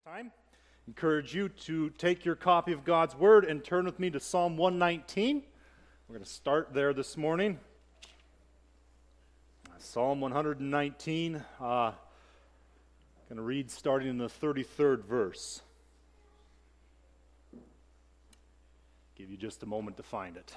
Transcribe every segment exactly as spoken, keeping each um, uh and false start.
Time. Encourage you to take your copy of God's Word and turn with me to Psalm one nineteen. We're going to start there this morning. Psalm one nineteen. Uh, going to read starting in the thirty-third verse. Give you just a moment to find it.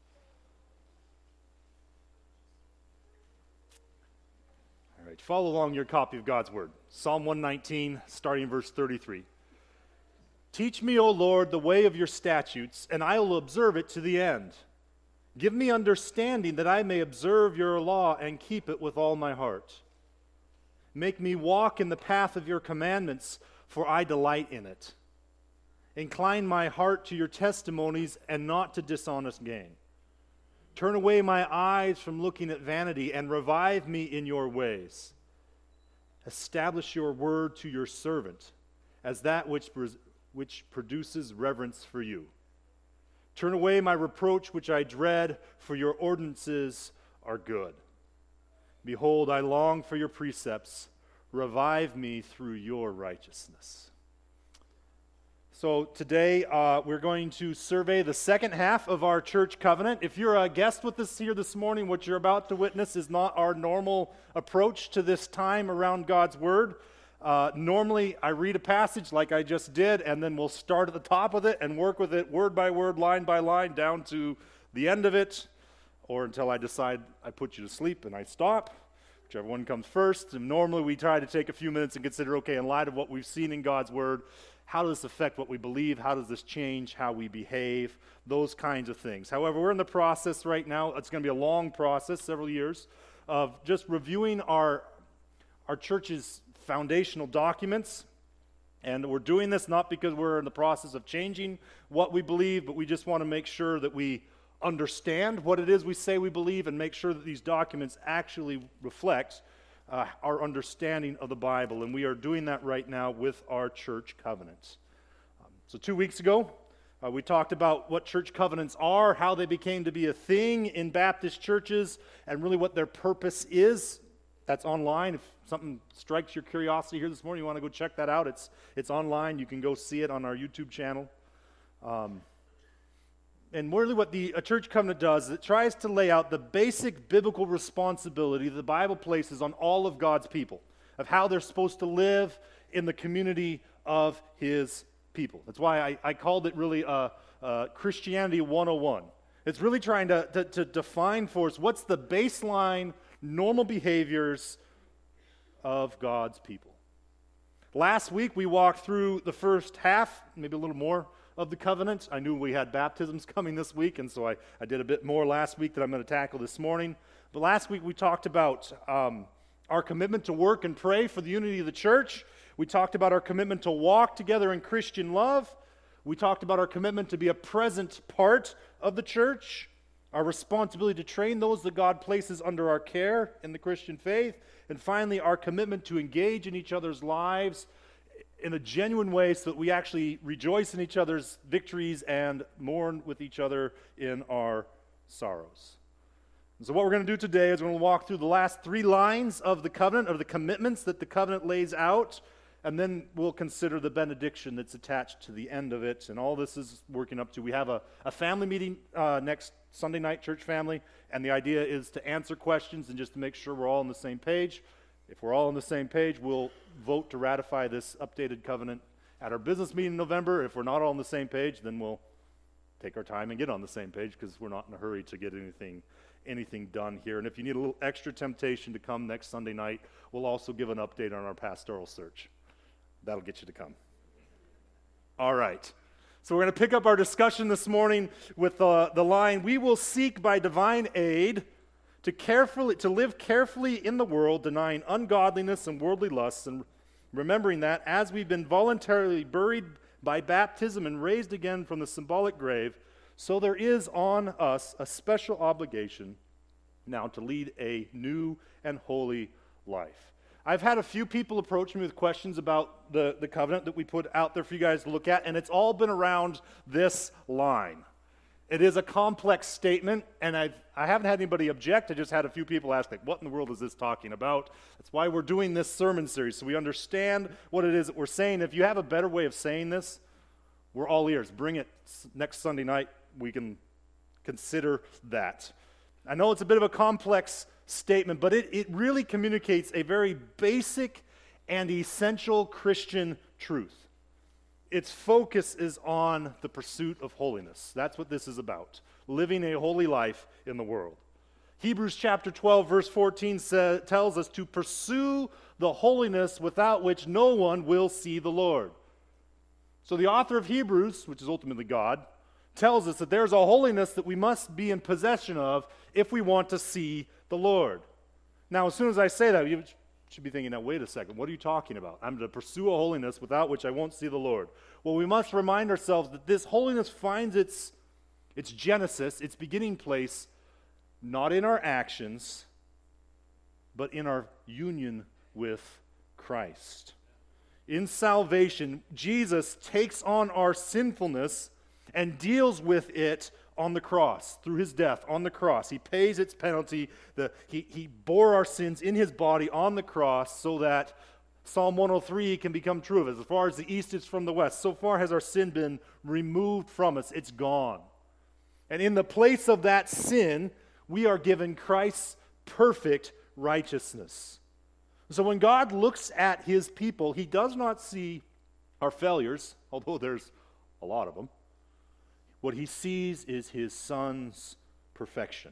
All right, follow along your copy of God's Word. Psalm one nineteen, starting in verse thirty-three. Teach me, O Lord, the way of your statutes, and I will observe it to the end. Give me understanding that I may observe your law and keep it with all my heart. Make me walk in the path of your commandments, for I delight in it. Incline my heart to your testimonies and not to dishonest gain. Turn away my eyes from looking at vanity and revive me in your ways. Establish your word to your servant as that which, which produces reverence for you. Turn away my reproach which I dread, for your ordinances are good. Behold, I long for your precepts. Revive me through your righteousness. So today uh, we're going to survey the second half of our church covenant. If you're a guest with us here this morning, what you're about to witness is not our normal approach to this time around God's Word. Uh, normally I read a passage like I just did, and then we'll start at the top of it and work with it word by word, line by line, down to the end of it, or until I decide I put you to sleep and I stop, whichever one comes first. And normally we try to take a few minutes and consider, okay, in light of what we've seen in God's Word, how does this affect what we believe? How does this change how we behave? Those kinds of things. However, we're in the process right now. It's going to be a long process, several years, of just reviewing our, our church's foundational documents. And we're doing this not because we're in the process of changing what we believe, but we just want to make sure that we understand what it is we say we believe and make sure that these documents actually reflect Uh, our understanding of the Bible, and we are doing that right now with our church covenants. Um, so two weeks ago, uh, we talked about what church covenants are, how they became to be a thing in Baptist churches, and really what their purpose is. That's online. If something strikes your curiosity here this morning, you want to go check that out. It's it's online. You can go see it on our YouTube channel. Um, And really what the a church covenant does is it tries to lay out the basic biblical responsibility the Bible places on all of God's people, of how they're supposed to live in the community of His people. That's why I, I called it really uh, uh, Christianity one oh one. It's really trying to, to, to define for us what's the baseline normal behaviors of God's people. Last week we walked through the first half, maybe a little more, of the covenant. I knew we had baptisms coming this week, and so I, I did a bit more last week that I'm going to tackle this morning. But last week we talked about um, our commitment to work and pray for the unity of the church. We talked about our commitment to walk together in Christian love. We talked about our commitment to be a present part of the church, our responsibility to train those that God places under our care in the Christian faith, and finally our commitment to engage in each other's lives in a genuine way so that we actually rejoice in each other's victories and mourn with each other in our sorrows. And so what we're going to do today is we're going to walk through the last three lines of the covenant, of the commitments that the covenant lays out, and then we'll consider the benediction that's attached to the end of it, and all this is working up to. We have a, a family meeting uh, next Sunday night, church family, and the idea is to answer questions and just to make sure we're all on the same page. If we're all on the same page, we'll vote to ratify this updated covenant at our business meeting in November. If we're not all on the same page, then we'll take our time and get on the same page because we're not in a hurry to get anything anything done here. And if you need a little extra temptation to come next Sunday night, we'll also give an update on our pastoral search. That'll get you to come. All right. So we're going to pick up our discussion this morning with uh, the line, "We will seek by divine aid to carefully to live carefully in the world, denying ungodliness and worldly lusts, and remembering that as we've been voluntarily buried by baptism and raised again from the symbolic grave, so there is on us a special obligation now to lead a new and holy life." I've had a few people approach me with questions about the, the covenant that we put out there for you guys to look at, and it's all been around this line. It is a complex statement, and I've, I haven't had anybody object. I just had a few people ask, like, what in the world is this talking about? That's why we're doing this sermon series, so we understand what it is that we're saying. If you have a better way of saying this, we're all ears. Bring it next Sunday night. We can consider that. I know it's a bit of a complex statement, but it, it really communicates a very basic and essential Christian truth. Its focus is on the pursuit of holiness. That's what this is about, living a holy life in the world. Hebrews chapter twelve, verse fourteen say, tells us to pursue the holiness without which no one will see the Lord. So the author of Hebrews, which is ultimately God, tells us that there's a holiness that we must be in possession of if we want to see the Lord. Now, as soon as I say that, you should be thinking, now, wait a second, what are you talking about? I'm to pursue a holiness without which I won't see the Lord. Well, we must remind ourselves that this holiness finds its, its genesis, its beginning place, not in our actions, but in our union with Christ. In salvation, Jesus takes on our sinfulness and deals with it on the cross, through his death on the cross. He pays its penalty. The, he, he bore our sins in his body on the cross so that Psalm one oh three can become true of us. As far as the east is from the west, so far has our sin been removed from us. It's gone. And in the place of that sin, we are given Christ's perfect righteousness. So when God looks at his people, he does not see our failures, although there's a lot of them. What he sees is his Son's perfection.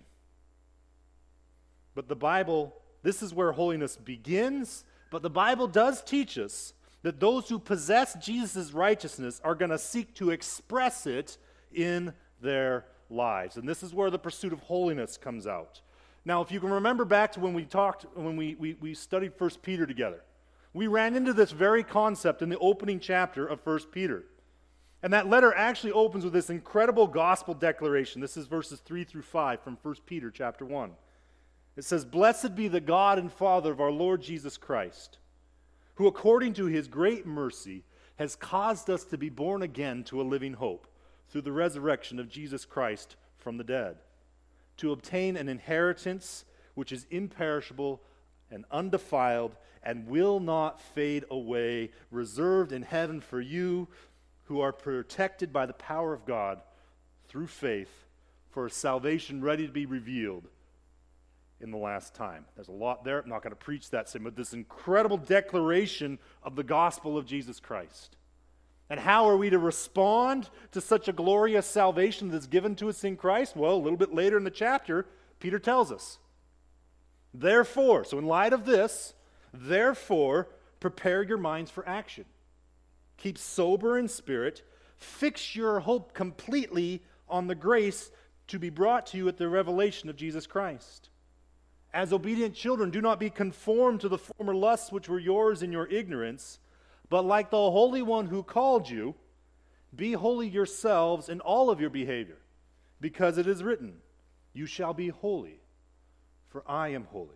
But the Bible, this is where holiness begins, but the Bible does teach us that those who possess Jesus' righteousness are going to seek to express it in their lives. And this is where the pursuit of holiness comes out. Now, if you can remember back to when we talked, when we, we, we studied First Peter together, we ran into this very concept in the opening chapter of First Peter. And that letter actually opens with this incredible gospel declaration. This is verses three through five from First Peter chapter one. It says, "Blessed be the God and Father of our Lord Jesus Christ, who according to his great mercy has caused us to be born again to a living hope through the resurrection of Jesus Christ from the dead, to obtain an inheritance which is imperishable and undefiled and will not fade away, reserved in heaven for you who are protected by the power of God through faith for a salvation ready to be revealed in the last time." There's a lot there. I'm not going to preach that same, but this incredible declaration of the gospel of Jesus Christ. And how are we to respond to such a glorious salvation that's given to us in Christ? Well, a little bit later in the chapter, Peter tells us, "Therefore," so in light of this, "therefore, prepare your minds for action. Keep sober in spirit. Fix your hope completely on the grace to be brought to you at the revelation of Jesus Christ. As obedient children, do not be conformed to the former lusts which were yours in your ignorance, but like the Holy One who called you, be holy yourselves in all of your behavior, because it is written, 'You shall be holy, for I am holy.'"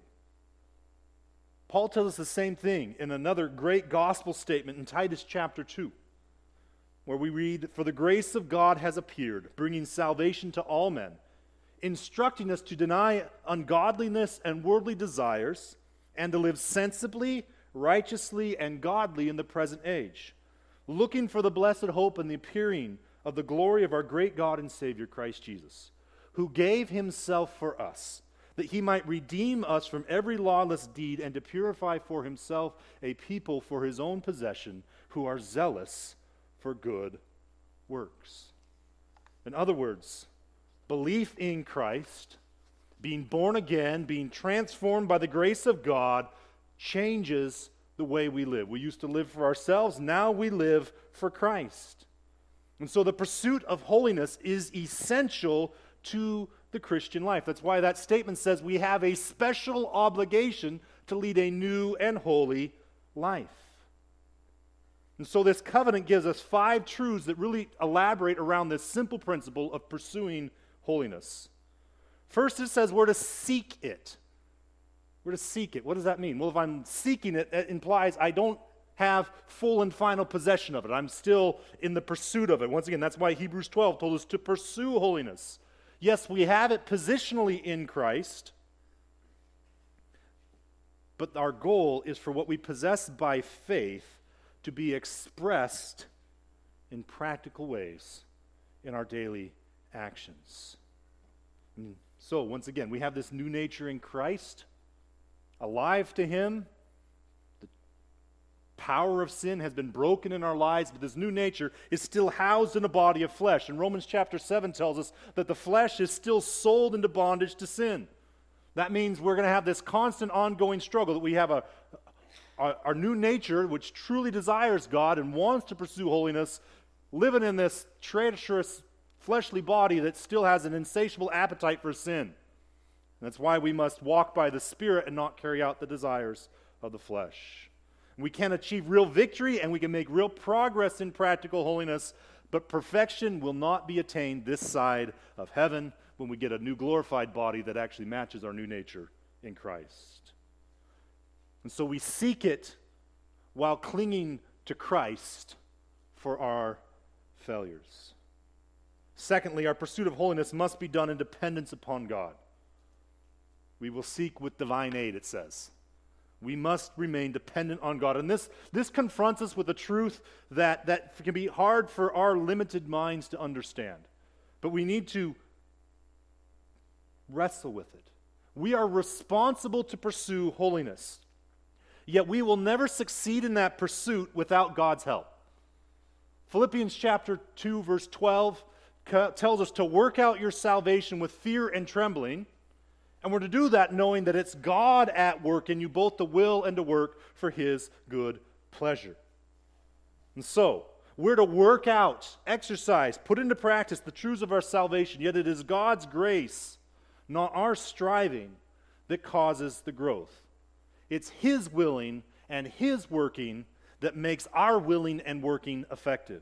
Paul tells us the same thing in another great gospel statement in Titus chapter two, where we read, "For the grace of God has appeared, bringing salvation to all men, instructing us to deny ungodliness and worldly desires, and to live sensibly, righteously, and godly in the present age, looking for the blessed hope and the appearing of the glory of our great God and Savior Christ Jesus, who gave himself for us, that he might redeem us from every lawless deed and to purify for himself a people for his own possession who are zealous for good works." In other words, belief in Christ, being born again, being transformed by the grace of God, changes the way we live. We used to live for ourselves, now we live for Christ. And so the pursuit of holiness is essential to the Christian life. That's why that statement says we have a special obligation to lead a new and holy life. And so this covenant gives us five truths that really elaborate around this simple principle of pursuing holiness. First, it says we're to seek it. We're to seek it. What does that mean? Well, if I'm seeking it, it implies I don't have full and final possession of it. I'm still in the pursuit of it. Once again, that's why Hebrews twelve told us to pursue holiness. Yes, we have it positionally in Christ, but our goal is for what we possess by faith to be expressed in practical ways in our daily actions. And so, once again, we have this new nature in Christ, alive to Him. The power of sin has been broken in our lives, but this new nature is still housed in a body of flesh. And Romans chapter seven tells us that the flesh is still sold into bondage to sin. That means we're going to have this constant ongoing struggle, that we have a, a our new nature, which truly desires God and wants to pursue holiness, living in this treacherous fleshly body that still has an insatiable appetite for sin. And that's why we must walk by the Spirit and not carry out the desires of the flesh. We can achieve real victory and we can make real progress in practical holiness, but perfection will not be attained this side of heaven when we get a new glorified body that actually matches our new nature in Christ. And so we seek it while clinging to Christ for our failures. Secondly, our pursuit of holiness must be done in dependence upon God. We will seek with divine aid, it says. We must remain dependent on God. And this, this confronts us with a truth that, that can be hard for our limited minds to understand. But we need to wrestle with it. We are responsible to pursue holiness. Yet we will never succeed in that pursuit without God's help. Philippians chapter two, verse twelve tells us to work out your salvation with fear and trembling. And we're to do that knowing that it's God at work in you, both to will and to work for His good pleasure. And so, we're to work out, exercise, put into practice the truths of our salvation, yet it is God's grace, not our striving, that causes the growth. It's His willing and His working that makes our willing and working effective.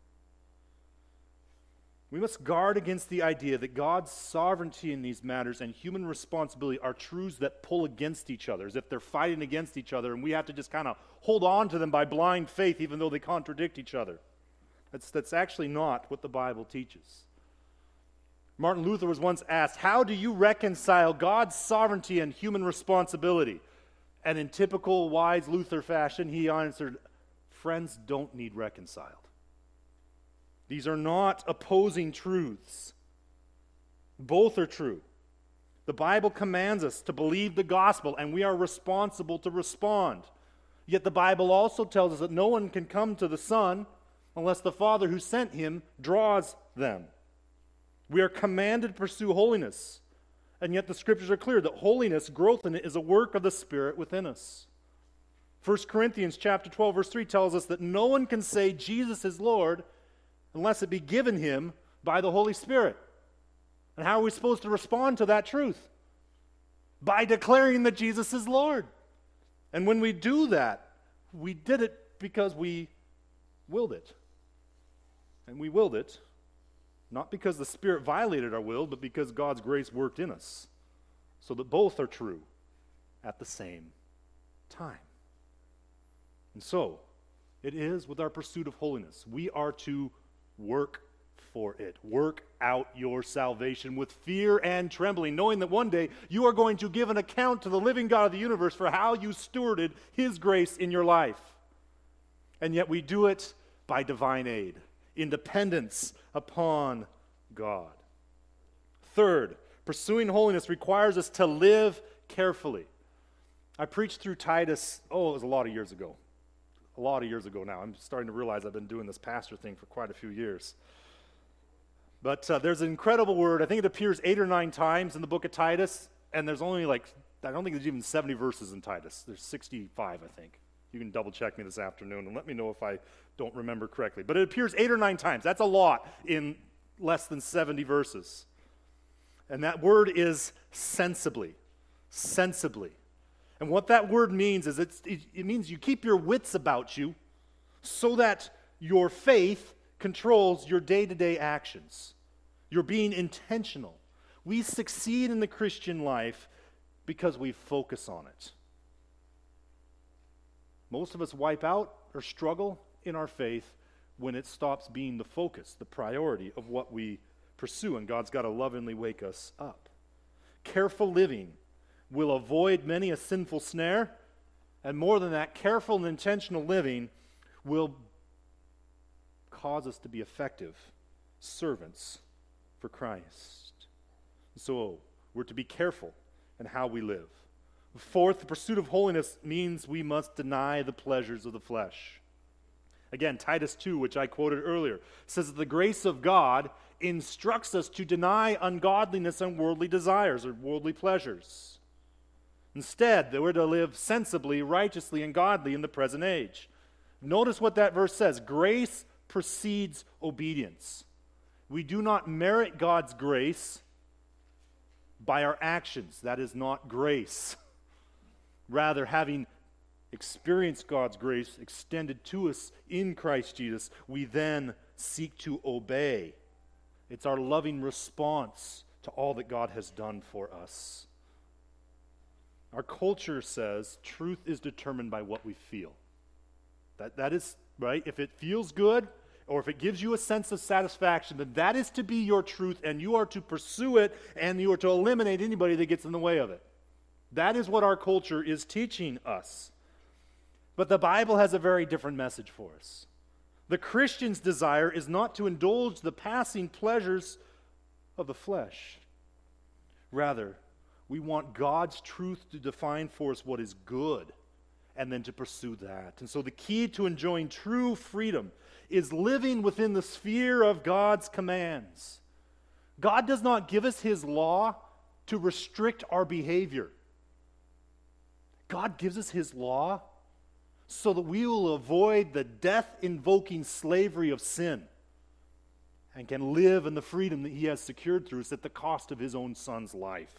We must guard against the idea that God's sovereignty in these matters and human responsibility are truths that pull against each other, as if they're fighting against each other, and we have to just kind of hold on to them by blind faith, even though they contradict each other. That's, that's actually not what the Bible teaches. Martin Luther was once asked, how do you reconcile God's sovereignty and human responsibility? And in typical wise Luther fashion, he answered, friends don't need reconciled. These are not opposing truths. Both are true. The Bible commands us to believe the gospel, and we are responsible to respond. Yet the Bible also tells us that no one can come to the Son unless the Father who sent Him draws them. We are commanded to pursue holiness, and yet the Scriptures are clear that holiness, growth in it, is a work of the Spirit within us. First Corinthians chapter twelve, verse three tells us that no one can say Jesus is Lord unless it be given him by the Holy Spirit. And how are we supposed to respond to that truth? By declaring that Jesus is Lord. And when we do that, we did it because we willed it. And we willed it not because the Spirit violated our will, but because God's grace worked in us, so that both are true at the same time. And so, it is with our pursuit of holiness. We are to work for it. Work out your salvation with fear and trembling, knowing that one day you are going to give an account to the living God of the universe for how you stewarded His grace in your life. And yet we do it by divine aid, in dependence upon God. Third, pursuing holiness requires us to live carefully. I preached through Titus, oh, it was a lot of years ago. A lot of years ago now. I'm starting to realize I've been doing this pastor thing for quite a few years. But uh, there's an incredible word. I think it appears eight or nine times in the book of Titus, and there's only like, I don't think there's even seventy verses in Titus. There's sixty-five, I think. You can double check me this afternoon and let me know if I don't remember correctly. But it appears eight or nine times. That's a lot in less than seventy verses. And that word is sensibly. Sensibly. And what that word means is it's, it, it means you keep your wits about you so that your faith controls your day-to-day actions. You're being intentional. We succeed in the Christian life because we focus on it. Most of us wipe out or struggle in our faith when it stops being the focus, the priority of what we pursue, and God's got to lovingly wake us up. Careful living will avoid many a sinful snare, and more than that, careful and intentional living will cause us to be effective servants for Christ. So we're to be careful in how we live. Fourth, the pursuit of holiness means we must deny the pleasures of the flesh. Again, Titus two, which I quoted earlier, says that the grace of God instructs us to deny ungodliness and worldly desires or worldly pleasures. Instead, that we're to live sensibly, righteously, and godly in the present age. Notice what that verse says. Grace precedes obedience. We do not merit God's grace by our actions. That is not grace. Rather, having experienced God's grace extended to us in Christ Jesus, we then seek to obey. It's our loving response to all that God has done for us. Our culture says truth is determined by what we feel. That, that is, right? If it feels good, or if it gives you a sense of satisfaction, then that is to be your truth, and you are to pursue it, and you are to eliminate anybody that gets in the way of it. That is what our culture is teaching us. But the Bible has a very different message for us. The Christian's desire is not to indulge the passing pleasures of the flesh. Rather, we want God's truth to define for us what is good, and then to pursue that. And so the key to enjoying true freedom is living within the sphere of God's commands. God does not give us His law to restrict our behavior. God gives us His law so that we will avoid the death-invoking slavery of sin and can live in the freedom that He has secured through us at the cost of His own Son's life.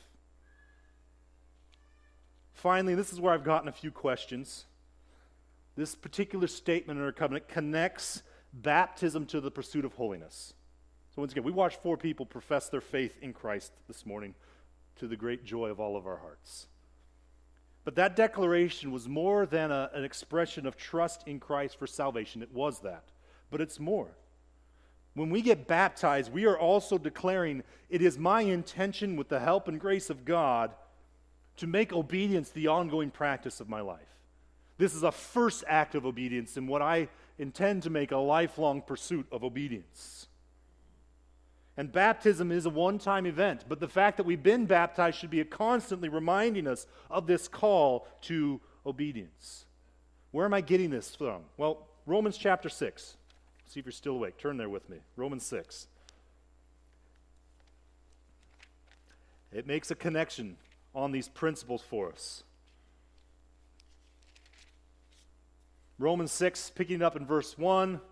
Finally, this is where I've gotten a few questions. This particular statement in our covenant connects baptism to the pursuit of holiness. So once again, we watched four people profess their faith in Christ this morning to the great joy of all of our hearts. But that declaration was more than a, an expression of trust in Christ for salvation. It was that. But it's more. When we get baptized, we are also declaring, it is my intention with the help and grace of God to make obedience the ongoing practice of my life. This is a first act of obedience in what I intend to make a lifelong pursuit of obedience. And baptism is a one-time event, but the fact that we've been baptized should be constantly reminding us of this call to obedience. Where am I getting this from? Well, Romans chapter six. See if you're still awake. Turn there with me. Romans six. It makes a connection on these principles for us. Romans six, picking up in verse one,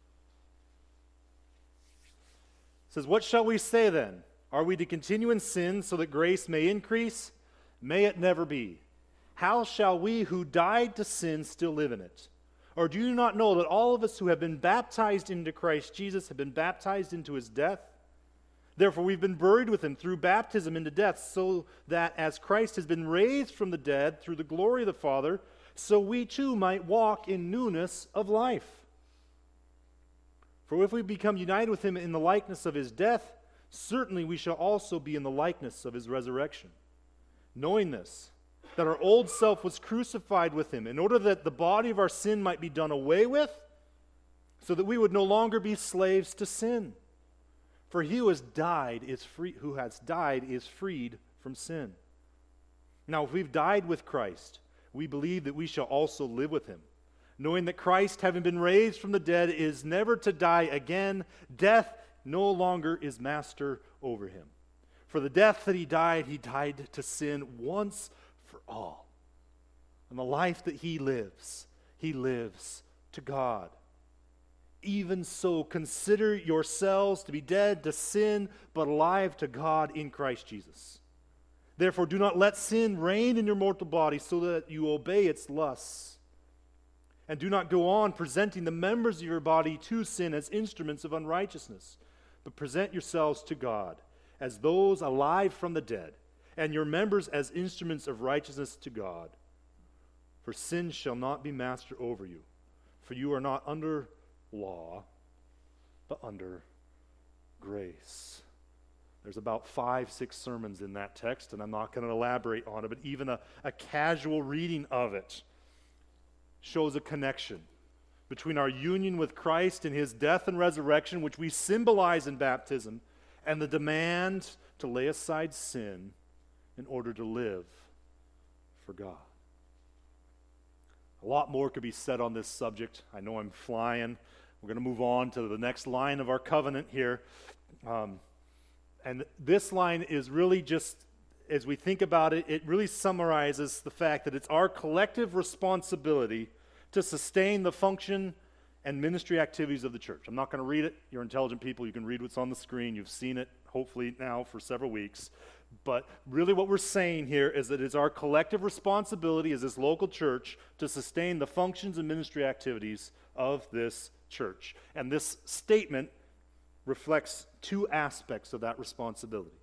says, "What shall we say then? Are we to continue in sin so that grace may increase? May it never be. How shall we who died to sin still live in it? Or do you not know that all of us who have been baptized into Christ Jesus have been baptized into His death? Therefore we've been buried with Him through baptism into death, so that as Christ has been raised from the dead through the glory of the Father, so we too might walk in newness of life. For if we become united with Him in the likeness of His death, certainly we shall also be in the likeness of His resurrection. Knowing this, that our old self was crucified with Him, in order that the body of our sin might be done away with, so that we would no longer be slaves to sin. For he who has died is free, who has died is freed from sin. Now, if we've died with Christ, we believe that we shall also live with Him, knowing that Christ, having been raised from the dead, is never to die again. Death no longer is master over Him. For the death that He died, He died to sin once for all. And the life that He lives, He lives to God. Even so, consider yourselves to be dead to sin, but alive to God in Christ Jesus. Therefore, do not let sin reign in your mortal body, so that you obey its lusts. And do not go on presenting the members of your body to sin as instruments of unrighteousness, but present yourselves to God as those alive from the dead, and your members as instruments of righteousness to God. For sin shall not be master over you, for For you are not under law, but under grace. There's about five, six sermons in that text, and I'm not going to elaborate on it, but even a, a casual reading of it shows a connection between our union with Christ and his death and resurrection, which we symbolize in baptism, and the demand to lay aside sin in order to live for God. A lot more could be said on this subject. I know I'm flying. We're going to move on to the next line of our covenant here. Um, and this line is really just, as we think about it, it really summarizes the fact that it's our collective responsibility to sustain the function and ministry activities of the church. I'm not going to read it. You're intelligent people. You can read what's on the screen. You've seen it, hopefully, now for several weeks. But really what we're saying here is that it's our collective responsibility as this local church to sustain the functions and ministry activities of this church. And this statement reflects two aspects of that responsibility.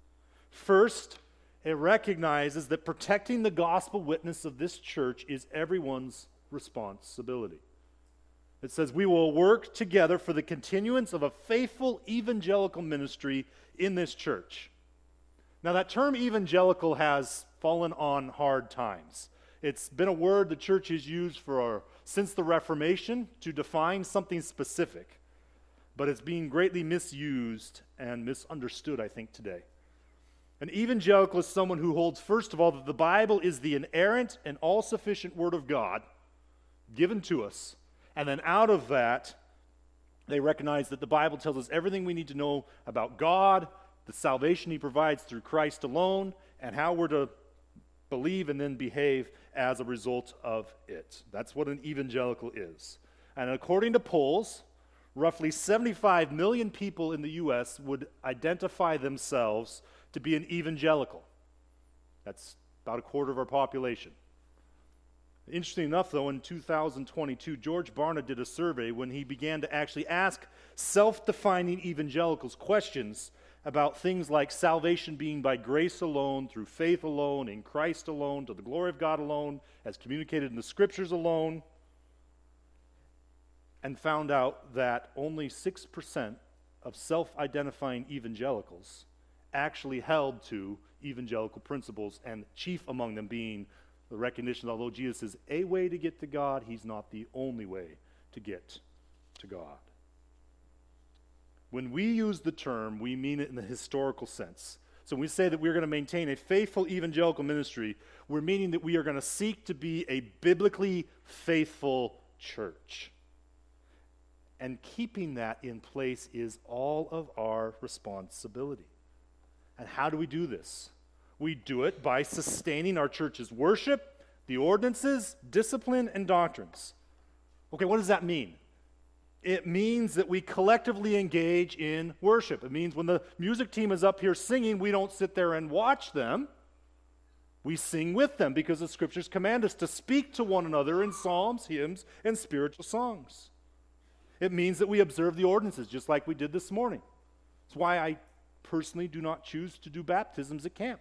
First, it recognizes that protecting the gospel witness of this church is everyone's responsibility. It says, we will work together for the continuance of a faithful evangelical ministry in this church. Now, that term evangelical has fallen on hard times. It's been a word the church has used for since the Reformation to define something specific, but it's being greatly misused and misunderstood, I think, today. An evangelical is someone who holds, first of all, that the Bible is the inerrant and all-sufficient Word of God given to us, and then out of that, they recognize that the Bible tells us everything we need to know about God, the salvation he provides through Christ alone, and how we're to believe and then behave as a result of it. That's what an evangelical is. And according to polls, roughly seventy-five million people in the U S would identify themselves to be an evangelical. That's about a quarter of our population. Interesting enough, though, in two thousand twenty-two, George Barna did a survey when he began to actually ask self-defining evangelicals questions about things like salvation being by grace alone, through faith alone, in Christ alone, to the glory of God alone, as communicated in the Scriptures alone, and found out that only six percent of self-identifying evangelicals actually held to evangelical principles, and chief among them being the recognition that although Jesus is a way to get to God, he's not the only way to get to God. When we use the term, we mean it in the historical sense. So when we say that we're going to maintain a faithful evangelical ministry, we're meaning that we are going to seek to be a biblically faithful church. And keeping that in place is all of our responsibility. And how do we do this? We do it by sustaining our church's worship, the ordinances, discipline, and doctrines. Okay, what does that mean? It means that we collectively engage in worship. It means when the music team is up here singing, we don't sit there and watch them. We sing with them because the Scriptures command us to speak to one another in psalms, hymns, and spiritual songs. It means that we observe the ordinances just like we did this morning. That's why I personally do not choose to do baptisms at camp.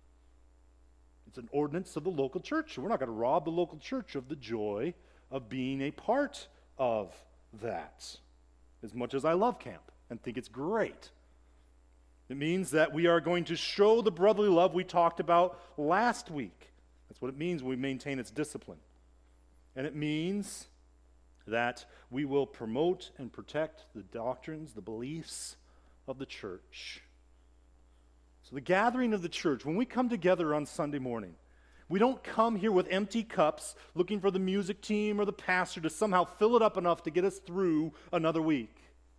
It's an ordinance of the local church. We're not going to rob the local church of the joy of being a part of that, as much as I love camp and think it's great. It means that we are going to show the brotherly love we talked about last week. That's what it means when we maintain its discipline. And it means that we will promote and protect the doctrines, the beliefs of the church. So the gathering of the church, when we come together on Sunday morning, we don't come here with empty cups looking for the music team or the pastor to somehow fill it up enough to get us through another week.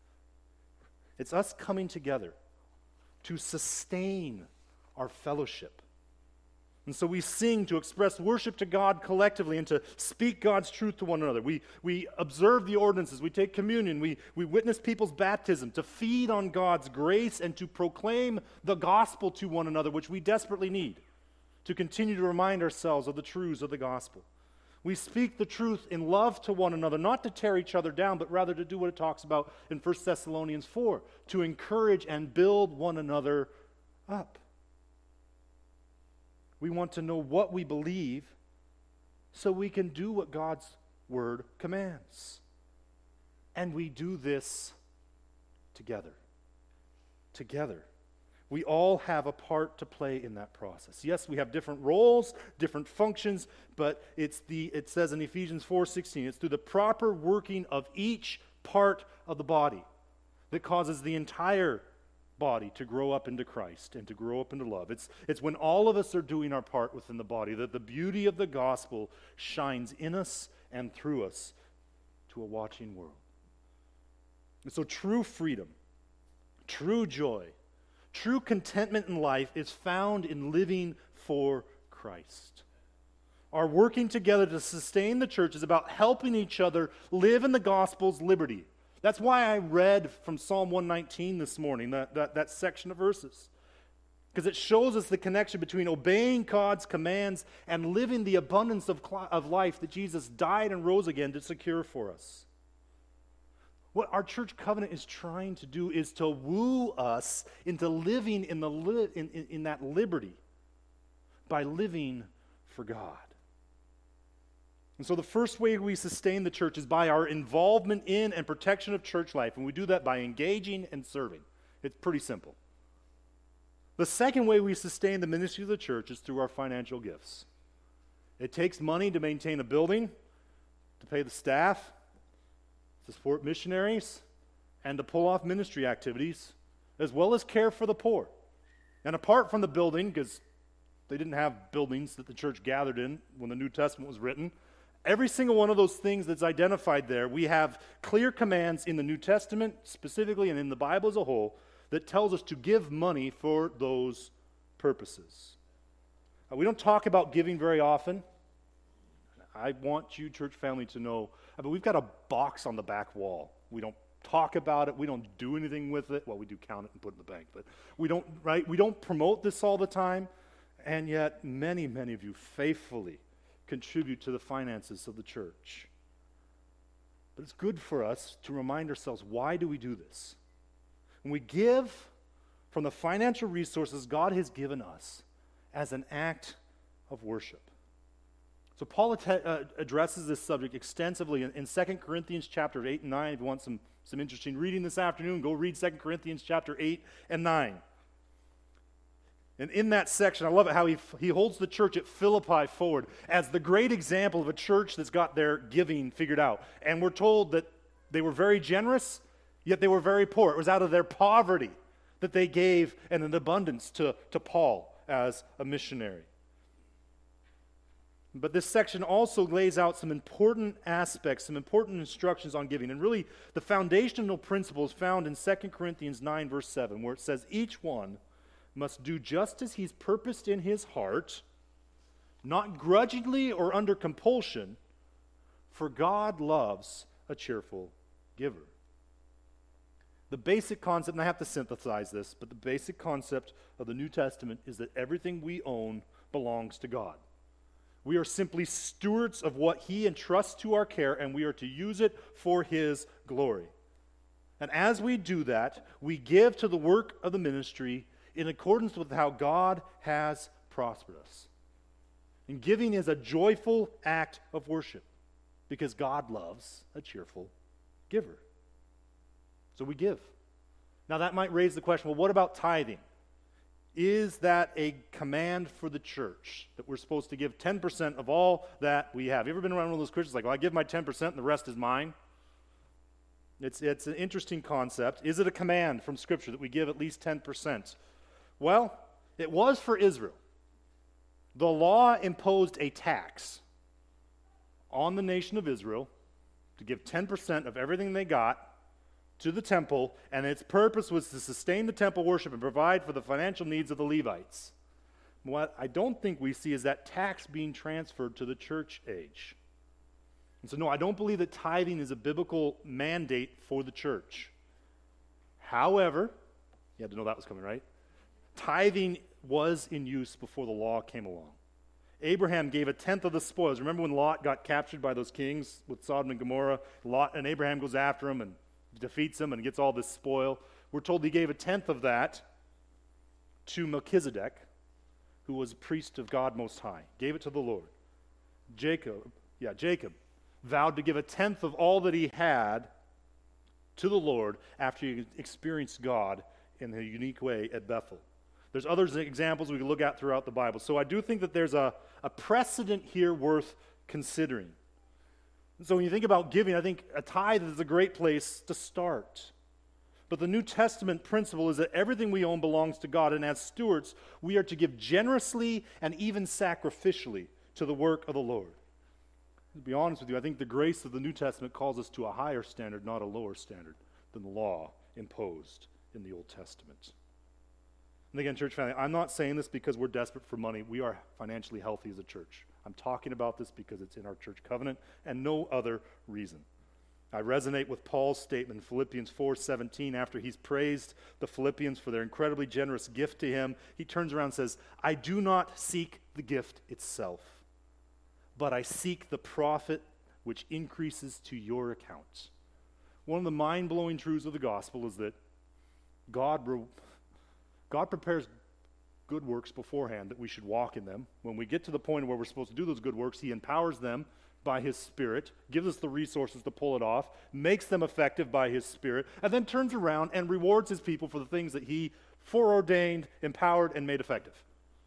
It's us coming together to sustain our fellowship. And so we sing to express worship to God collectively and to speak God's truth to one another. We, we observe the ordinances. We take communion. We, we witness people's baptism to feed on God's grace and to proclaim the gospel to one another, which we desperately need to continue to remind ourselves of the truths of the gospel. We speak the truth in love to one another, not to tear each other down, but rather to do what it talks about in First Thessalonians four, to encourage and build one another up. We want to know what we believe so we can do what God's word commands. And we do this together. Together. We all have a part to play in that process. Yes, we have different roles, different functions, but it's the it says in Ephesians four sixteen, it's through the proper working of each part of the body that causes the entire body to grow up into Christ and to grow up into love. It's, it's when all of us are doing our part within the body that the beauty of the gospel shines in us and through us to a watching world. And so true freedom, true joy, true contentment in life is found in living for Christ. Our working together to sustain the church is about helping each other live in the gospel's liberty. That's why I read from Psalm one nineteen this morning, that, that, that section of verses. Because it shows us the connection between obeying God's commands and living the abundance of, of life that Jesus died and rose again to secure for us. What our church covenant is trying to do is to woo us into living in, the li- in, in, in that liberty by living for God. And so the first way we sustain the church is by our involvement in and protection of church life, and we do that by engaging and serving. It's pretty simple. The second way we sustain the ministry of the church is through our financial gifts. It takes money to maintain a building, to pay the staff, to support missionaries, and to pull off ministry activities, as well as care for the poor. And apart from the building, because they didn't have buildings that the church gathered in when the New Testament was written, every single one of those things that's identified there, we have clear commands in the New Testament specifically and in the Bible as a whole that tells us to give money for those purposes. Uh, we don't talk about giving very often. I want you, church family, to know, I mean, we've got a box on the back wall. We don't talk about it. We don't do anything with it. Well, we do count it and put it in the bank, but we don't, right? We don't promote this all the time, and yet many, many of you faithfully contribute to the finances of the church. But it's good for us to remind ourselves, why do we do this? When we give from the financial resources God has given us as an act of worship. So Paul att- uh, addresses this subject extensively in, in Second Corinthians chapter eight and nine. If you want some, some interesting reading this afternoon, go read Second Corinthians chapter eight and nine. And in that section, I love it how he, he holds the church at Philippi forward as the great example of a church that's got their giving figured out. And we're told that they were very generous, yet they were very poor. It was out of their poverty that they gave in an abundance to, to Paul as a missionary. But this section also lays out some important aspects, some important instructions on giving. And really, the foundational principles found in Second Corinthians nine, verse seven, where it says, each one must do just as he's purposed in his heart, not grudgingly or under compulsion, for God loves a cheerful giver. The basic concept, and I have to synthesize this, but the basic concept of the New Testament is that everything we own belongs to God. We are simply stewards of what he entrusts to our care, and we are to use it for his glory. And as we do that, we give to the work of the ministry in accordance with how God has prospered us. And giving is a joyful act of worship because God loves a cheerful giver. So we give. Now that might raise the question, well, what about tithing? Is that a command for the church that we're supposed to give ten percent of all that we have? You ever been around one of those Christians like, well, I give my ten percent and the rest is mine? It's, it's an interesting concept. Is it a command from Scripture that we give at least ten percent? Well, it was for Israel. The law imposed a tax on the nation of Israel to give ten percent of everything they got to the temple, and its purpose was to sustain the temple worship and provide for the financial needs of the Levites. What I don't think we see is that tax being transferred to the church age. And so, no, I don't believe that tithing is a biblical mandate for the church. However, you had to know that was coming, right? Tithing was in use before the law came along. Abraham gave a tenth of the spoils. Remember when Lot got captured by those kings with Sodom and Gomorrah? Lot and Abraham goes after him and defeats him and gets all this spoil. We're told he gave a tenth of that to Melchizedek, who was a priest of God Most High. Gave it to the Lord. Jacob, yeah, Jacob vowed to give a tenth of all that he had to the Lord after he experienced God in a unique way at Bethel. There's other examples we can look at throughout the Bible. So I do think that there's a, a precedent here worth considering. So when you think about giving, I think a tithe is a great place to start. But the New Testament principle is that everything we own belongs to God, and as stewards, we are to give generously and even sacrificially to the work of the Lord. To be honest with you, I think the grace of the New Testament calls us to a higher standard, not a lower standard, than the law imposed in the Old Testament. And again, church family, I'm not saying this because we're desperate for money. We are financially healthy as a church. I'm talking about this because it's in our church covenant and no other reason. I resonate with Paul's statement in Philippians four seventeen. After he's praised the Philippians for their incredibly generous gift to him, he turns around and says, I do not seek the gift itself, but I seek the profit which increases to your account. One of the mind-blowing truths of the gospel is that God, God prepares good works beforehand that we should walk in them. When we get to the point where we're supposed to do those good works, he empowers them by his Spirit, gives us the resources to pull it off, makes them effective by his Spirit, and then turns around and rewards his people for the things that he foreordained, empowered, and made effective.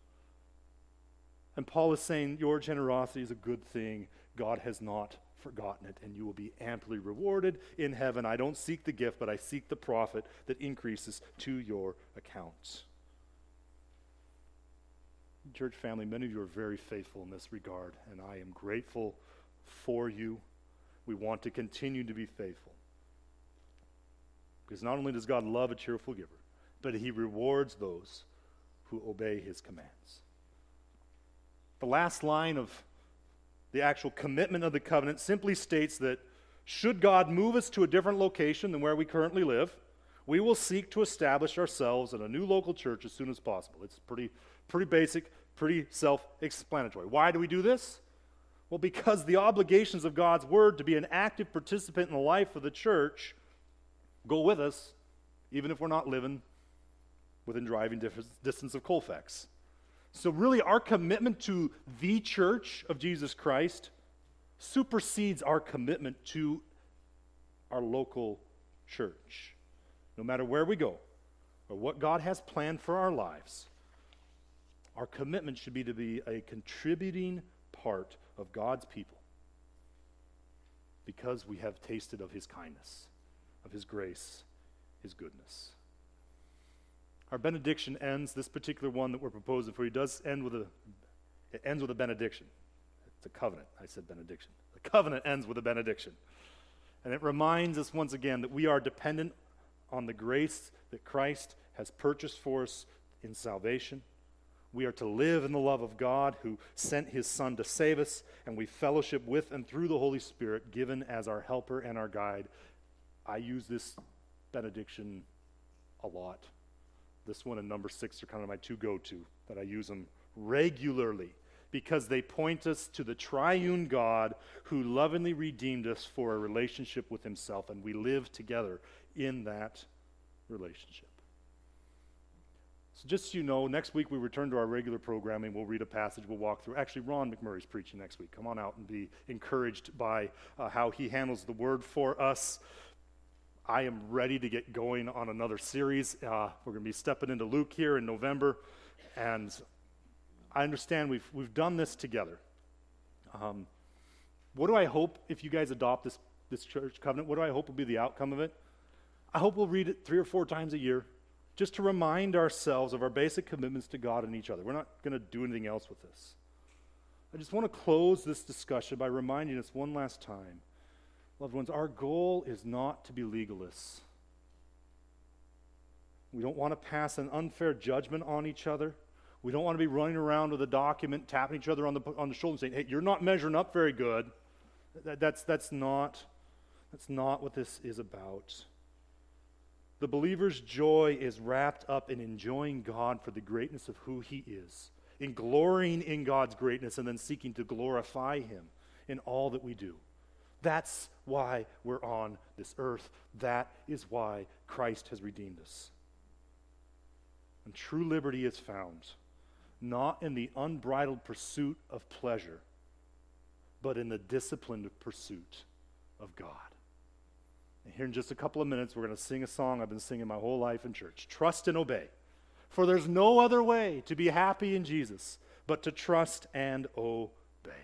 And Paul is saying, your generosity is a good thing. God has not forgotten it, and you will be amply rewarded in heaven. I don't seek the gift, but I seek the profit that increases to your account. Church family, many of you are very faithful in this regard, and I am grateful for you. We want to continue to be faithful. Because not only does God love a cheerful giver, but he rewards those who obey his commands. The last line of the actual commitment of the covenant simply states that should God move us to a different location than where we currently live, we will seek to establish ourselves in a new local church as soon as possible. It's pretty, pretty basic, pretty self-explanatory. Why do we do this? Well, because the obligations of God's word to be an active participant in the life of the church go with us, even if we're not living within driving distance of Colfax. So really, our commitment to the church of Jesus Christ supersedes our commitment to our local church. No matter where we go or what God has planned for our lives, our commitment should be to be a contributing part of God's people because we have tasted of his kindness, of his grace, his goodness. Our benediction ends, this particular one that we're proposing for you does end with a, it ends with a benediction. It's a covenant. I said benediction. The covenant ends with a benediction. And it reminds us once again that we are dependent on the grace that Christ has purchased for us in salvation. We are to live in the love of God who sent his Son to save us, and we fellowship with and through the Holy Spirit given as our helper and our guide. I use this benediction a lot. This one and number six are kind of my two go-to, that I use them regularly because they point us to the triune God who lovingly redeemed us for a relationship with himself, and we live together in that relationship. So just so you know, next week we return to our regular programming. We'll read a passage, we'll walk through. Actually, Ron McMurray's preaching next week. Come on out and be encouraged by uh, how he handles the word for us. I am ready to get going on another series. Uh, we're going to be stepping into Luke here in November, and I understand we've we've done this together. Um, what do I hope if you guys adopt this this church covenant? What do I hope will be the outcome of it? I hope we'll read it three or four times a year, just to remind ourselves of our basic commitments to God and each other. We're not going to do anything else with this. I just want to close this discussion by reminding us one last time, loved ones, our goal is not to be legalists. We don't want to pass an unfair judgment on each other. We don't want to be running around with a document, tapping each other on the on the shoulder and saying, hey, you're not measuring up very good. That, that's, that's, not, that's not what this is about. The believer's joy is wrapped up in enjoying God for the greatness of who he is, in glorying in God's greatness and then seeking to glorify him in all that we do. That's why we're on this earth. That is why Christ has redeemed us. And true liberty is found not in the unbridled pursuit of pleasure, but in the disciplined pursuit of God. And here in just a couple of minutes, we're going to sing a song I've been singing my whole life in church. Trust and obey. For there's no other way to be happy in Jesus but to trust and obey.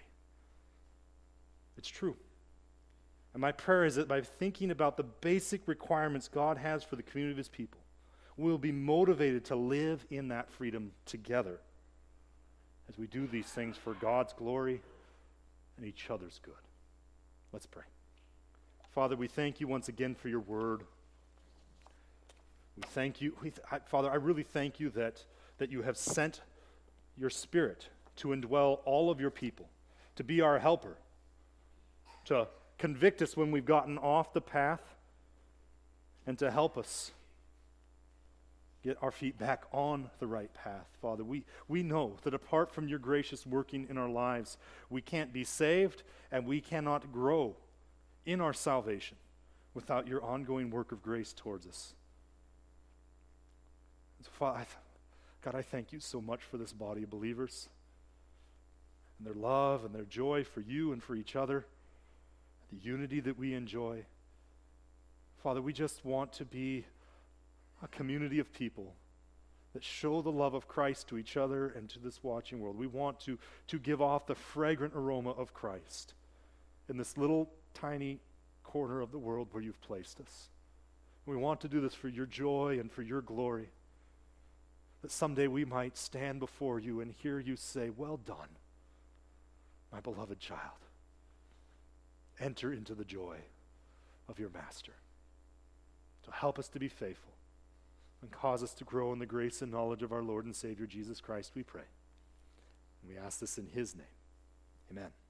It's true. And my prayer is that by thinking about the basic requirements God has for the community of his people, we'll be motivated to live in that freedom together as we do these things for God's glory and each other's good. Let's pray. Father, we thank you once again for your word. We thank you. We th- I, Father, I really thank you that, that you have sent your Spirit to indwell all of your people, to be our helper, to convict us when we've gotten off the path, and to help us get our feet back on the right path. Father, we, we know that apart from your gracious working in our lives, we can't be saved and we cannot grow in our salvation without your ongoing work of grace towards us. So, Father, I th- God, I thank you so much for this body of believers and their love and their joy for you and for each other, the unity that we enjoy. Father, we just want to be a community of people that show the love of Christ to each other and to this watching world. We want to, to give off the fragrant aroma of Christ in this little tiny corner of the world where you've placed us. We want to do this for your joy and for your glory, that someday we might stand before you and hear you say, "Well done, my beloved child. Enter into the joy of your master." So help us to be faithful and cause us to grow in the grace and knowledge of our Lord and Savior Jesus Christ, we pray. And we ask this in his name. Amen.